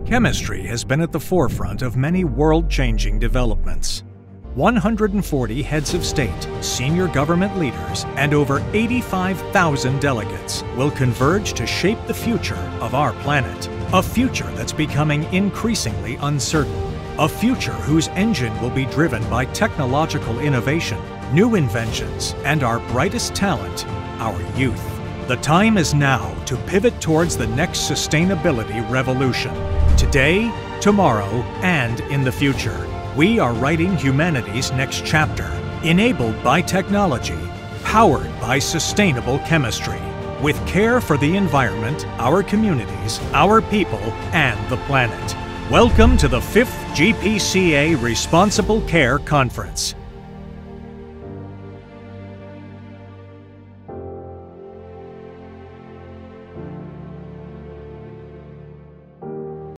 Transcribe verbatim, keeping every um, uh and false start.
Chemistry has been at the forefront of many world-changing developments. one hundred forty heads of state, senior government leaders, and over eighty-five thousand delegates will converge to shape the future of our planet. A future that's becoming increasingly uncertain. A future whose engine will be driven by technological innovation, new inventions, and our brightest talent, our youth. The time is now to pivot towards the next sustainability revolution. Today, tomorrow, and in the future, we are writing humanity's next chapter, enabled by technology, powered by sustainable chemistry, with care for the environment, our communities, our people, and the planet. Welcome to the fifth G P C A Responsible Care Conference.